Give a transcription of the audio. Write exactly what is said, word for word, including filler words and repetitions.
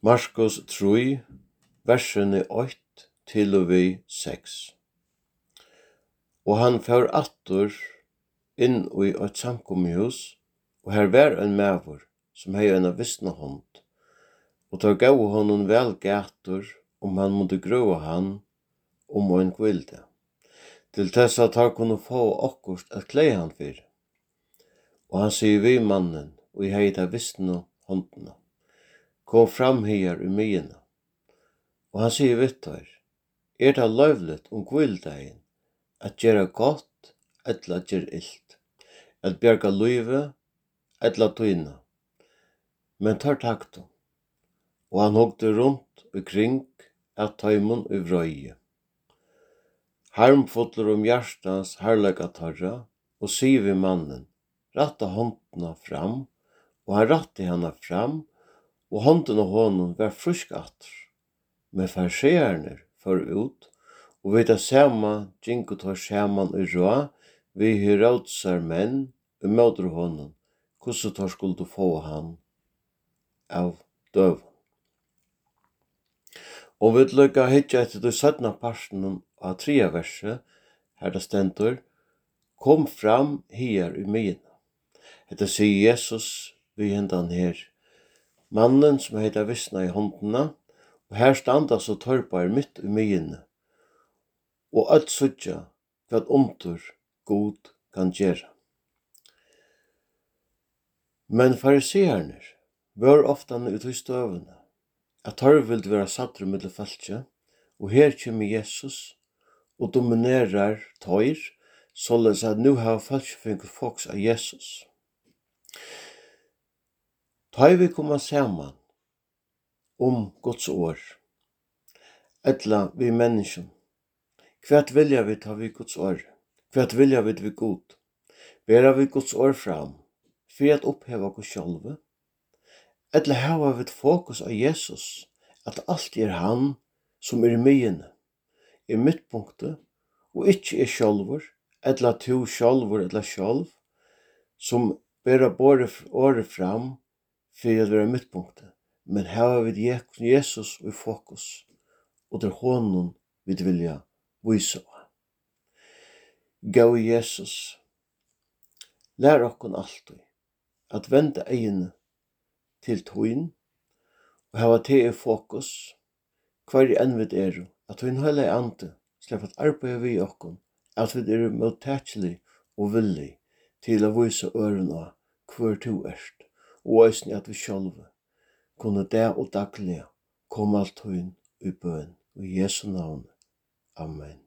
Markus tre, versene åtte til og vi seks. Og han fær attur inn i et samkommehus, og her var en maver som hei en vissna hånd, og tar gav honom vel gator om han måtte grøva han om ein kvilde, til tess at han kunne få akkurst at klei han fyr. Og han sier vi mannen, og jeg hei ta vissna håndene, kom fram her i myene. Og han sier vitt her, er det løvlet om kvildein, at gjøre godt, etla gjør ilt, at bjerga løyve, etla tøyna. Men tar takt om, og han hogde rundt og kring at tøymon i vrøye. Harmfotler om hjertans herlega tarra, og sier vi mannen, ratta håndena fram, og han ratti henne fram, og hånden av honom var frusk atter. Men farseerne for ut, og vi da sama djinko tar saman i rå, vi herodsar menn, og møter honom, hvordan tar skulle få han av døv. Og vi lukka hitja etter du sødna parsten av trea verset, her det stendur, kom fram her i myina. Hetta sier Jesus vi hendan her, mannen som heter vissna i håndena, og her standa så torpar mitt i myina, og alt suttja hva omtur god kan gjera. Men fariseerne var ofta ut i støvene, at tar vil være satter mellom falskje, og her kommer Jesus og dominerar tøyr, således at nu har falskje fengt fokus av Jesus. Tøy vi kommer saman om Guds år, etla vi mennesken. Hvert vilja vi ta vi Guds år? Hvert vilja vi vi god? Bera vi Guds år fram, for at oppheva oss sjálve? Etla hava vi fokus av Jesus, at alt er han som er myene, er midtpunktet, og ikkje er sjálvur, etla to sjálvur etla sjálv, som bera båre året fram, for at være midtpunktet. Men hava vi Jesus i fokus, og det er honom vi vilja vise. Gå i Jesus. Lær okkon alltid at vende egene til tøyen, og hava te i fokus, hver enn vi er, at vi hele ante, slik at arbeid vi okkon, at vi er mottagelig og villig til å vise ørene hver to erst, og eisne at vi sjálve kunne det og daglig komme alt tøyen i bøn, i Jesu navn. Amen.